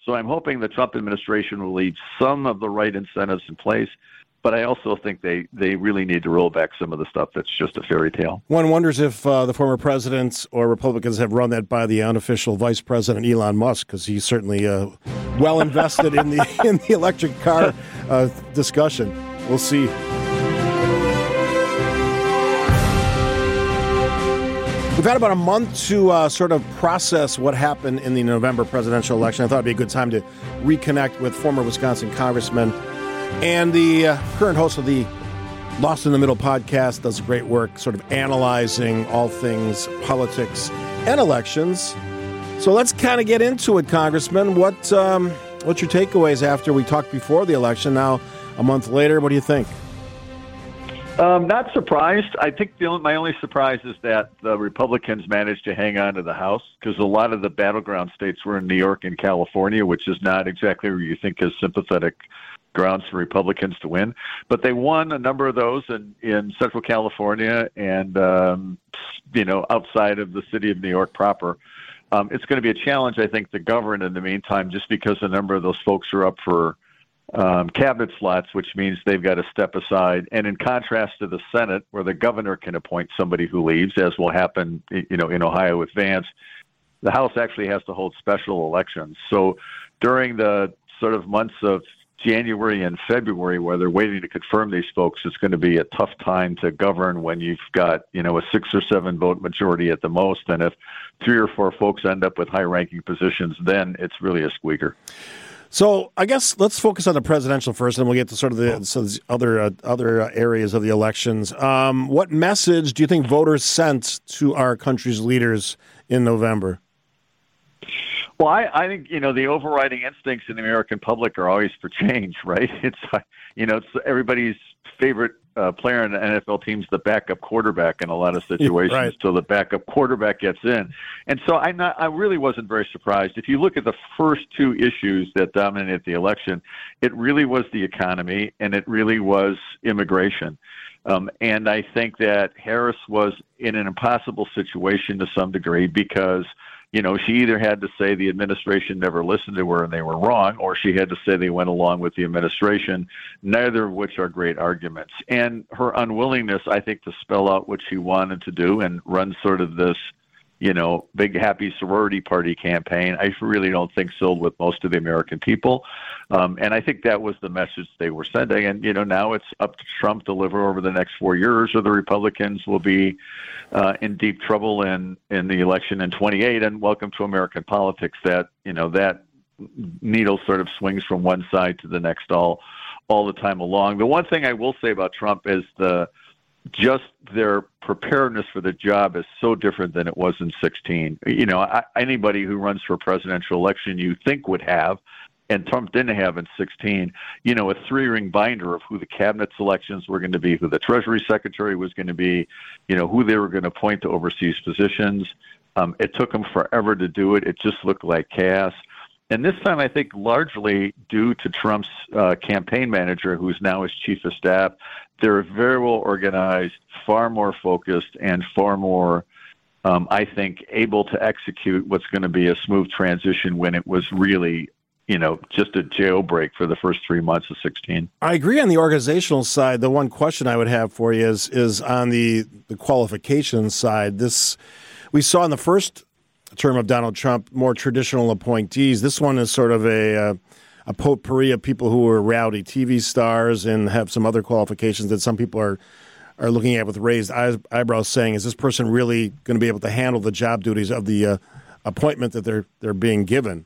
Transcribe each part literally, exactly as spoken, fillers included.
So I'm hoping the Trump administration will leave some of the right incentives in place. But I also think they, they really need to roll back some of the stuff that's just a fairy tale. One wonders if uh, the former president or Republicans have run that by the unofficial vice president, Elon Musk, because he's certainly uh, well invested in the in the electric car uh, discussion. We'll see. We've had about a month to uh, sort of process what happened in the November presidential election. I thought it'd be a good time to reconnect with former Wisconsin congressman and the uh, current host of the Lost in the Middle podcast. Does great work sort of analyzing all things politics and elections. So let's kind of get into it, Congressman. What um, what's your takeaways after we talked before the election? Now, a month later, what do you think? Um, not surprised. I think the only, my only surprise is that the Republicans managed to hang on to the House, because a lot of the battleground states were in New York and California, which is not exactly where you think is sympathetic grounds for Republicans to win. But they won a number of those in, in Central California and, um, you know, outside of the city of New York proper. Um, it's going to be a challenge, I think, to govern in the meantime, just because a number of those folks are up for um, cabinet slots, which means they've got to step aside. And in contrast to the Senate, where the governor can appoint somebody who leaves, as will happen, you know, in Ohio with Vance, the House actually has to hold special elections. So during the sort of months of January and February, where they're waiting to confirm these folks, it's going to be a tough time to govern when you've got, you know, a six or seven vote majority at the most. And if three or four folks end up with high ranking positions, then it's really a squeaker. So I guess let's focus on the presidential first, and we'll get to sort of the, so the other uh, other areas of the elections. Um, what message do you think voters sent to our country's leaders in November? Well, I, I think, you know, the overriding instincts in the American public are always for change, right? It's, you know, it's everybody's favorite uh, player in the N F L team's the backup quarterback in a lot of situations. Right. So the backup quarterback gets in. And so I'm not, I really wasn't very surprised. If you look at the first two issues that dominated the election, it really was the economy and it really was immigration. Um, and I think that Harris was in an impossible situation to some degree because, you know, she either had to say the administration never listened to her and they were wrong, or she had to say they went along with the administration, neither of which are great arguments. And her unwillingness, I think, to spell out what she wanted to do and run sort of this, you know, big happy sorority party campaign, I really don't think sold with most of the American people. Um, and I think that was the message they were sending. And, you know, now it's up to Trump to deliver over the next four years, or the Republicans will be uh, in deep trouble in, in the election in twenty-eight. And welcome to American politics, that, you know, that needle sort of swings from one side to the next all, all the time along. The one thing I will say about Trump is the, just their preparedness for the job is so different than it was in sixteen. You know, I, anybody who runs for a presidential election you think would have, and Trump didn't have in sixteen, you know, a three-ring binder of who the cabinet selections were going to be, who the Treasury Secretary was going to be, you know, who they were going to appoint to overseas positions. Um, it took them forever to do it. It just looked like chaos. And this time, I think, largely due to Trump's uh, campaign manager, who's now his chief of staff, they're very well organized, far more focused, and far more, um, I think, able to execute what's going to be a smooth transition when it was really, you know, just a jailbreak for the first three months of sixteen. I agree on the organizational side. The one question I would have for you is is on the, the qualifications side. This we saw in the first term of Donald Trump, more traditional appointees. This one is sort of a uh, a potpourri of people who are rowdy T V stars and have some other qualifications that some people are are looking at with raised eye, eyebrows, saying, is this person really going to be able to handle the job duties of the uh, appointment that they're they're being given?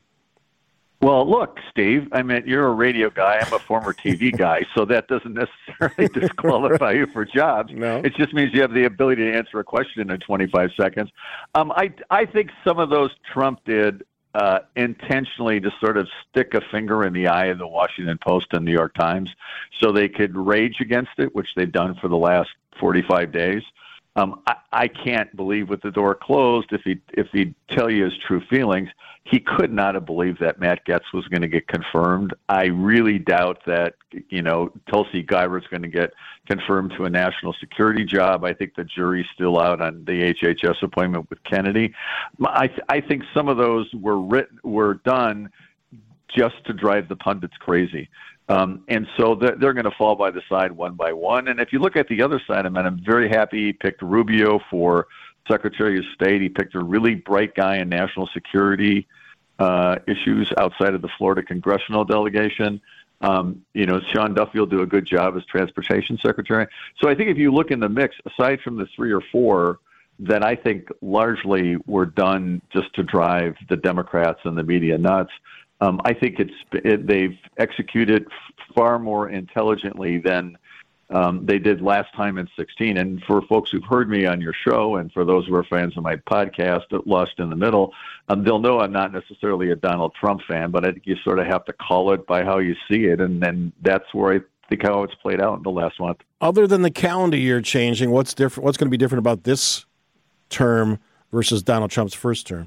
Well, look, Steve, I mean, you're a radio guy. I'm a former T V guy, so that doesn't necessarily disqualify you for jobs. No. It just means you have the ability to answer a question in twenty-five seconds. Um, I, I think some of those Trump did uh, intentionally to sort of stick a finger in the eye of the Washington Post and New York Times so they could rage against it, which they've done for the last forty-five days. Um, I, I can't believe with the door closed, if he if he'd tell you his true feelings, he could not have believed that Matt Gaetz was going to get confirmed. I really doubt that, you know, Tulsi Gabbard's going to get confirmed to a national security job. I think the jury's still out on the H H S appointment with Kennedy. I I think some of those were written were done just to drive the pundits crazy. Um, and so they're, they're going to fall by the side one by one. And if you look at the other side of it, I'm very happy he picked Rubio for Secretary of State. He picked a really bright guy in national security uh, issues outside of the Florida congressional delegation. Um, you know, Sean Duffy will do a good job as Transportation Secretary. So I think if you look in the mix, aside from the three or four that I think largely were done just to drive the Democrats and the media nuts, um, I think it's it, they've executed far more intelligently than um, they did last time in sixteen. And for folks who've heard me on your show, and for those who are fans of my podcast, Lost in the Middle, um, they'll know I'm not necessarily a Donald Trump fan, but I think you sort of have to call it by how you see it, and then that's where I think how it's played out in the last month. Other than the calendar year changing, what's different? What's going to be different about this term versus Donald Trump's first term?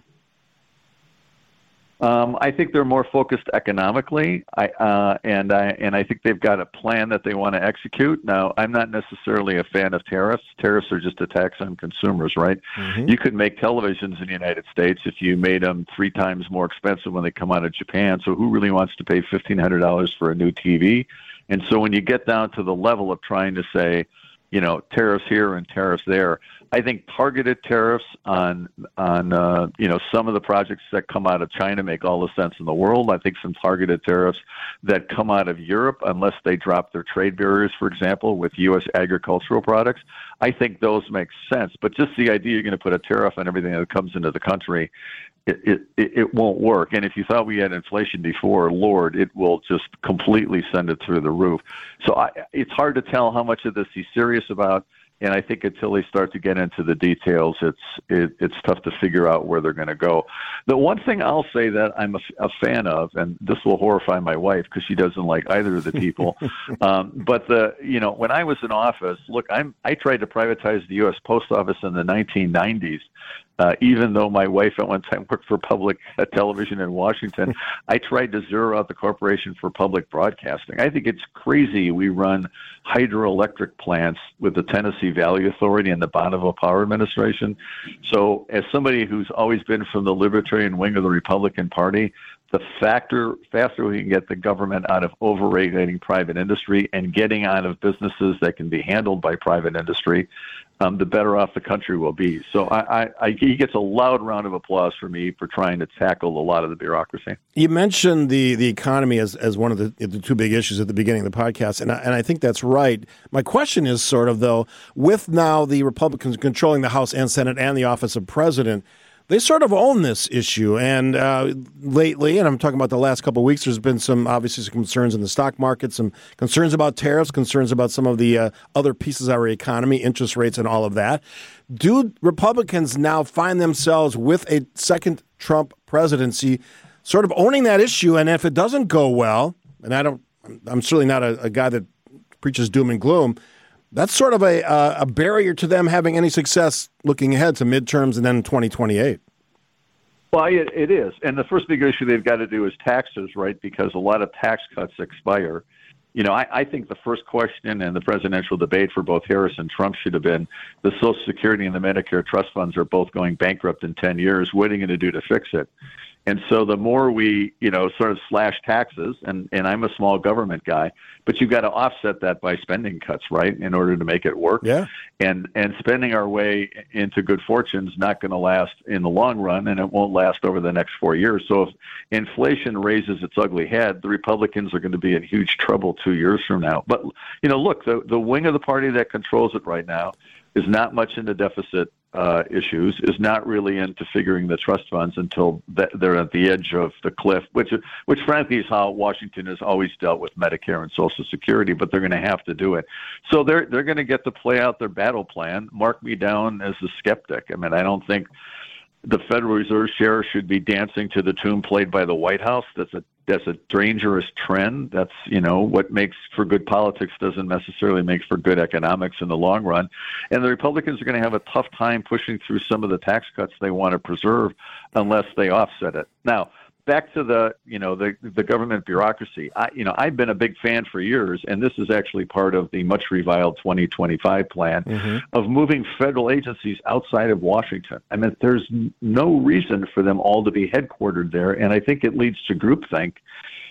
Um, I think they're more focused economically, I, uh, and I and I think they've got a plan that they want to execute. Now, I'm not necessarily a fan of tariffs. Tariffs are just a tax on consumers, right? Mm-hmm. You could make televisions in the United States if you made them three times more expensive when they come out of Japan. So who really wants to pay fifteen hundred dollars for a new T V? And so when you get down to the level of trying to say, you know, tariffs here and tariffs there, I think targeted tariffs on, on uh, you know, some of the projects that come out of China make all the sense in the world. I think some targeted tariffs that come out of Europe, unless they drop their trade barriers, for example, with U S agricultural products, I think those make sense. But just the idea you're going to put a tariff on everything that comes into the country, It, it it won't work. And if you thought we had inflation before, Lord, it will just completely send it through the roof. So I, it's hard to tell how much of this he's serious about. And I think until they start to get into the details, it's it, it's tough to figure out where they're going to go. The one thing I'll say that I'm a, a fan of, and this will horrify my wife because she doesn't like either of the people, um, but the you know when I was in office, look, I'm I tried to privatize the U S Post Office in the nineteen nineties. Uh, even though my wife at one time worked for public uh, television in Washington, I tried to zero out the Corporation for Public Broadcasting. I think it's crazy we run hydroelectric plants with the Tennessee Valley Authority and the Bonneville Power Administration. So as somebody who's always been from the libertarian wing of the Republican Party, the factor, faster we can get the government out of overregulating private industry and getting out of businesses that can be handled by private industry, um, the better off the country will be. So I, I, I, he gets a loud round of applause for me for trying to tackle a lot of the bureaucracy. You mentioned the, the economy as, as one of the, the two big issues at the beginning of the podcast, and I, and I think that's right. My question is sort of, though, with now the Republicans controlling the House and Senate and the office of president, they sort of own this issue, and uh, lately, and I'm talking about the last couple of weeks, there's been some, obviously, some concerns in the stock market, some concerns about tariffs, concerns about some of the uh, other pieces of our economy, interest rates, and all of that. Do Republicans now find themselves with a second Trump presidency sort of owning that issue, and if it doesn't go well, and I don't, I'm certainly not a, a guy that preaches doom and gloom, that's sort of a uh, a barrier to them having any success looking ahead to midterms and then twenty twenty-eight. Well, it, it is. And the first big issue they've got to do is taxes, right? Because a lot of tax cuts expire. You know, I, I think the first question in the presidential debate for both Harris and Trump should have been the Social Security and the Medicare trust funds are both going bankrupt in ten years. What are you going to do to fix it? And so the more we, you know, sort of slash taxes, and, and I'm a small government guy, but you've got to offset that by spending cuts, right, in order to make it work. Yeah. And and spending our way into good fortune is not going to last in the long run, and it won't last over the next four years. So if inflation raises its ugly head, the Republicans are going to be in huge trouble two years from now. But, you know, look, the, the wing of the party that controls it right now is not much into deficit uh, issues, is not really into figuring the trust funds until they're at the edge of the cliff, which, which frankly is how Washington has always dealt with Medicare and Social Security, but they're going to have to do it. So they're they're going to get to play out their battle plan. Mark me down as a skeptic. I mean, I don't think the Federal Reserve share should be dancing to the tune played by the White House. That's a that's a dangerous trend. That's, you know, what makes for good politics doesn't necessarily make for good economics in the long run. And the Republicans are going to have a tough time pushing through some of the tax cuts they want to preserve unless they offset it. Now, back to the, you know, the the government bureaucracy. I, you know, I've been a big fan for years, and this is actually part of the much reviled twenty twenty-five plan mm-hmm. of moving federal agencies outside of Washington. I mean, there's no reason for them all to be headquartered there, and I think it leads to groupthink.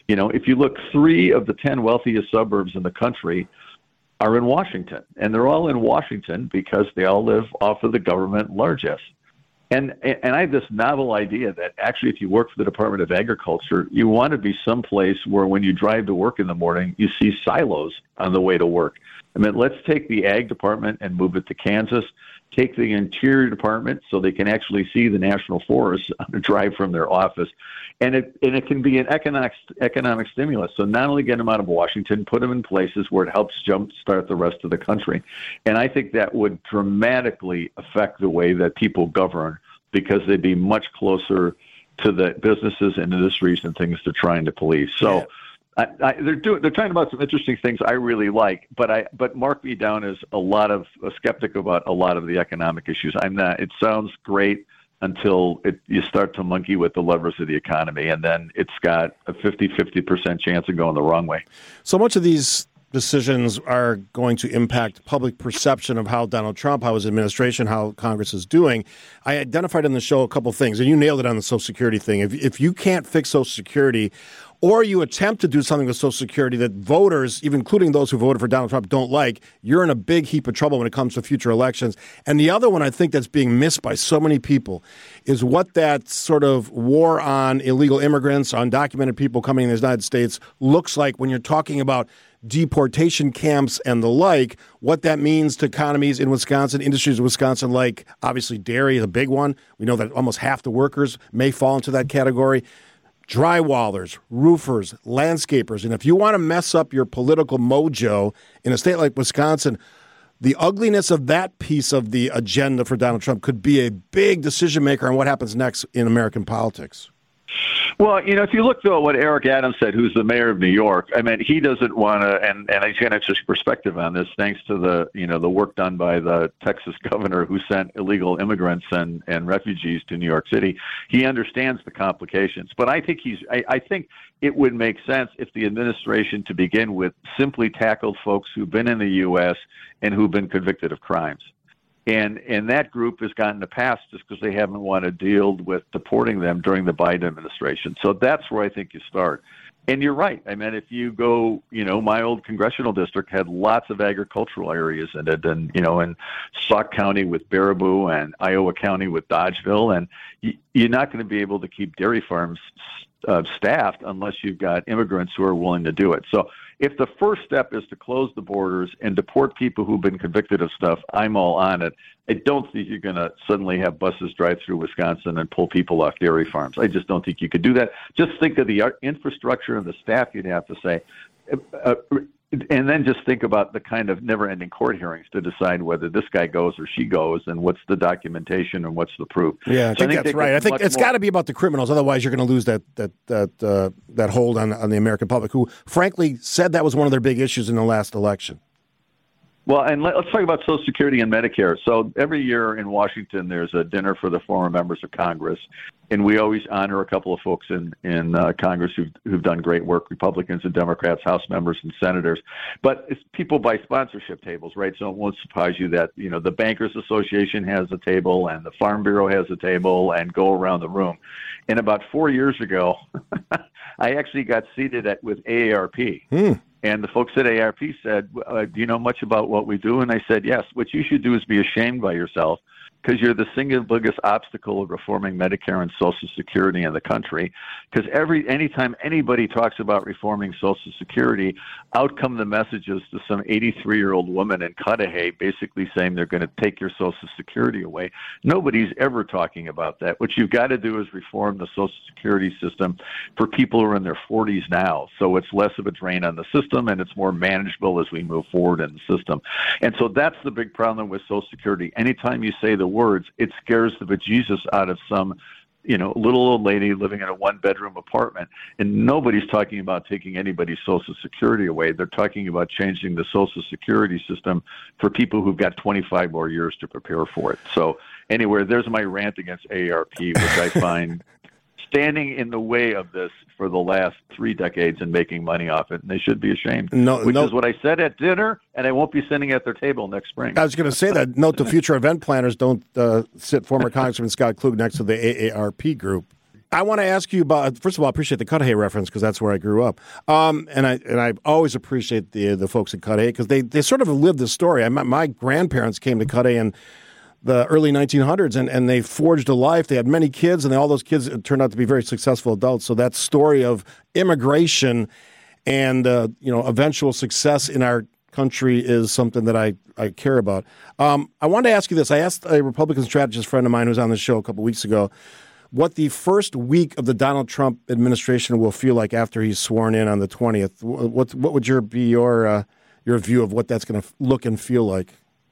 You know, if you look, three of the ten wealthiest suburbs in the country are in Washington, and they're all in Washington because they all live off of the government largesse. And and I have this novel idea that actually, if you work for the Department of Agriculture, you want to be someplace where when you drive to work in the morning, you see silos on the way to work. I mean, let's take the Ag Department and move it to Kansas. Take the Interior Department so they can actually see the National Forest on the drive from their office. And it and it can be an economic economic stimulus. So not only get them out of Washington, put them in places where it helps jumpstart the rest of the country. And I think that would dramatically affect the way that people govern, because they'd be much closer to the businesses and industries and things they're trying to police. So. Yeah. I, I, they're doing. They're talking about some interesting things I really like, but I. But mark me down as a lot of a skeptic about a lot of the economic issues. I'm not. It sounds great until it, you start to monkey with the levers of the economy, and then it's got a fifty-fifty percent chance of going the wrong way. So much of these decisions are going to impact public perception of how Donald Trump, how his administration, how Congress is doing. I identified in the show a couple things, and you nailed it on the Social Security thing. If if you can't fix Social Security, or you attempt to do something with Social Security that voters, even including those who voted for Donald Trump, don't like, you're in a big heap of trouble when it comes to future elections. And the other one I think that's being missed by so many people is what that sort of war on illegal immigrants, undocumented people coming in the United States looks like when you're talking about deportation camps and the like, what that means to economies in Wisconsin, industries in Wisconsin, like obviously dairy is a big one. We know that almost half the workers may fall into that category. Drywallers, roofers, landscapers. And if you want to mess up your political mojo in a state like Wisconsin, the ugliness of that piece of the agenda for Donald Trump could be a big decision maker on what happens next in American politics. Well, you know, if you look, though, at what Eric Adams said, who's the mayor of New York, I mean, he doesn't want to, and, and he's got an interesting perspective on this, thanks to the, you know, the work done by the Texas governor who sent illegal immigrants and, and refugees to New York City. He understands the complications. But I think he's, I, I think it would make sense if the administration, to begin with, simply tackled folks who've been in the U S and who've been convicted of crimes. And and that group has gotten a pass just because they haven't wanted to deal with deporting them during the Biden administration. So that's where I think you start. And you're right. I mean, if you go, you know, my old congressional district had lots of agricultural areas in it, and, you know, in Sauk County with Baraboo and Iowa County with Dodgeville. And you're not going to be able to keep dairy farms uh, staffed unless you've got immigrants who are willing to do it. So if the first step is to close the borders and deport people who've been convicted of stuff, I'm all on it. I don't think you're going to suddenly have buses drive through Wisconsin and pull people off dairy farms. I just don't think you could do that. Just think of the infrastructure and the staff you'd have to say. Uh, and then just think about the kind of never-ending court hearings to decide whether this guy goes or she goes, and what's the documentation and what's the proof. Yeah, I think, so I think that's right. I think it's got to be about the criminals. Otherwise, you're going to lose that that that uh, that hold on on the American public, who frankly said that was one of their big issues in the last election. Well, and let, let's talk about Social Security and Medicare. So every year in Washington, there's a dinner for the former members of Congress, and we always honor a couple of folks in in uh, Congress who've, who've done great work, Republicans and Democrats, House members and senators. But it's people buy sponsorship tables, right? So it won't surprise you that, you know, the Bankers Association has a table and the Farm Bureau has a table, and go around the room. And about four years ago, I actually got seated at with A A R P. Hmm. And the folks at A A R P said, uh, do you know much about what we do? And I said, yes. What you should do is be ashamed by yourself, because you're the single biggest obstacle of reforming Medicare and Social Security in the country. Because every anytime anybody talks about reforming Social Security, out come the messages to some eighty-three-year-old woman in Cudahy basically saying they're going to take your Social Security away. Nobody's ever talking about that. What you've got to do is reform the Social Security system for people who are in their forties now, so it's less of a drain on the system and it's more manageable as we move forward in the system. And so that's the big problem with Social Security. Anytime you say the words, it scares the bejesus out of some, you know, little old lady living in a one-bedroom apartment. And nobody's talking about taking anybody's Social Security away. They're talking about changing the Social Security system for people who've got twenty-five more years to prepare for it. So anyway, there's my rant against A A R P, which I find standing in the way of this for the last three decades and making money off it, and they should be ashamed. No, which no. is what I said at dinner, and I won't be sitting at their table next spring. I was going to say that. Note to future event planners, don't uh, sit former Congressman Scott Klug next to the A A R P group. I want to ask you about, first of all, I appreciate the Cudahy reference because that's where I grew up. Um, and I and I always appreciate the the folks at Cudahy because they, they sort of lived the story. I, my, my grandparents came to Cudahy in the early nineteen hundreds, and, and they forged a life. They had many kids, and they, all those kids turned out to be very successful adults. So that story of immigration and uh, you know eventual success in our country is something that I, I care about. Um, I wanted to ask you this. I asked a Republican strategist friend of mine who was on the show a couple weeks ago what the first week of the Donald Trump administration will feel like after he's sworn in on the twentieth. What what would your be your uh, your view of what that's going to look and feel like?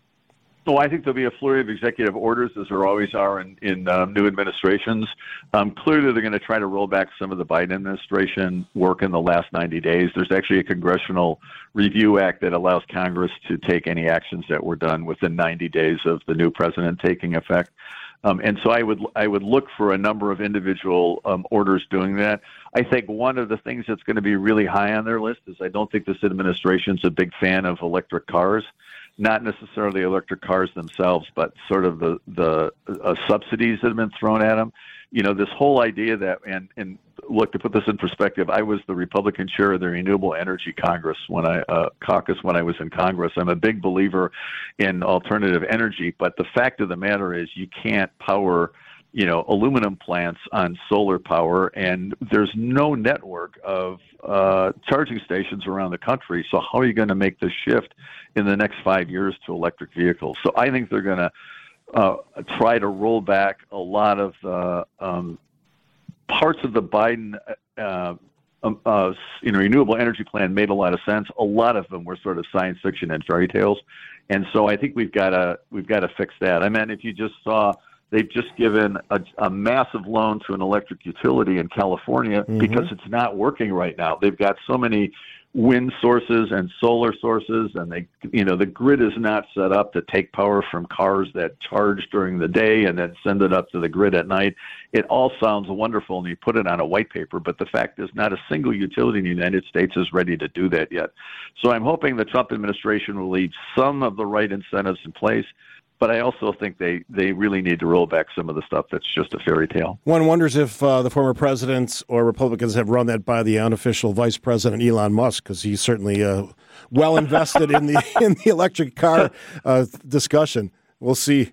Well, I think there'll be a flurry of executive orders, as there always are in, in um, new administrations. Um, clearly, they're going to try to roll back some of the Biden administration work in the last ninety days. There's actually a Congressional Review Act that allows Congress to take any actions that were done within ninety days of the new president taking effect. Um, and so I would I would look for a number of individual um, orders doing that. I think one of the things that's going to be really high on their list is I don't think this administration's a big fan of electric cars. Not necessarily electric cars themselves, but sort of the the uh, subsidies that have been thrown at them. You know, this whole idea that, and, and look, to put this in perspective, I was the Republican chair of the Renewable Energy Congress when I uh, caucus when I was in Congress. I'm a big believer in alternative energy, but the fact of the matter is you can't power, you know, aluminum plants on solar power, and there's no network of uh, charging stations around the country. So how are you going to make the shift in the next five years to electric vehicles? So I think they're going to uh, try to roll back a lot of uh, um, parts of the Biden, uh, uh, you know, renewable energy plan made a lot of sense. A lot of them were sort of science fiction and fairy tales, and so I think we've got to we've got to fix that. I mean, if you just saw. They've just given a, a massive loan to an electric utility in California mm-hmm. because it's not working right now. They've got so many wind sources and solar sources, and they, you know, the grid is not set up to take power from cars that charge during the day and then send it up to the grid at night. It all sounds wonderful, and you put it on a white paper, but the fact is not a single utility in the United States is ready to do that yet. So I'm hoping the Trump administration will leave some of the right incentives in place. But I also think they, they really need to roll back some of the stuff that's just a fairy tale. One wonders if uh, the former presidents or Republicans have run that by the unofficial vice president, Elon Musk, because he's certainly uh, well invested in the in the electric car uh, discussion. We'll see.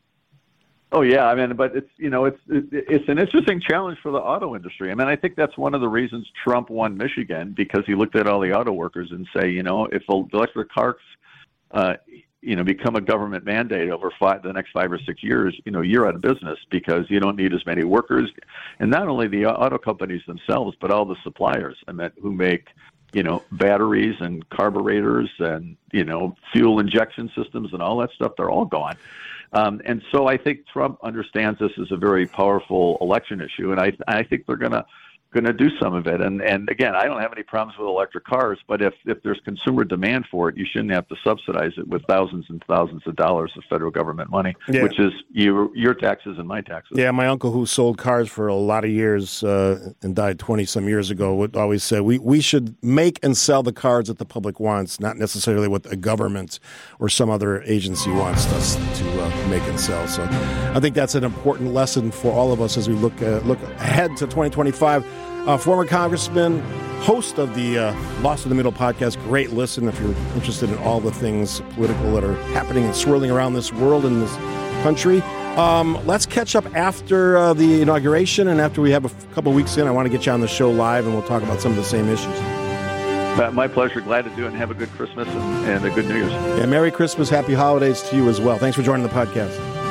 Oh yeah, I mean, but it's you know it's it's an interesting challenge for the auto industry. I mean, I think that's one of the reasons Trump won Michigan, because he looked at all the auto workers and say, you know, if electric cars, uh, you know, become a government mandate over five, the next five or six years, you know, you're out of business because you don't need as many workers. And not only the auto companies themselves, but all the suppliers, I mean, who make, you know, batteries and carburetors and, you know, fuel injection systems and all that stuff, they're all gone. Um, and so I think Trump understands this as a very powerful election issue. And I, I think they're going to, going to do some of it. And and again, I don't have any problems with electric cars, but if, if there's consumer demand for it, you shouldn't have to subsidize it with thousands and thousands of dollars of federal government money, yeah. which is your your taxes and my taxes. Yeah, my uncle, who sold cars for a lot of years uh, and died twenty-some years ago, would always say, we, we should make and sell the cars that the public wants, not necessarily what a government or some other agency wants us to uh, make and sell. So I think that's an important lesson for all of us as we look uh, look ahead to twenty twenty-five. Uh, former Congressman, host of the uh, Lost in the Middle podcast. Great listen if you're interested in all the things political that are happening and swirling around this world and this country. Um, let's catch up after uh, the inauguration, and after we have a f- couple weeks in, I want to get you on the show live, and we'll talk about some of the same issues. Uh, my pleasure. Glad to do it, and have a good Christmas and, and a good New Year's. Yeah, Merry Christmas, Happy Holidays to you as well. Thanks for joining the podcast.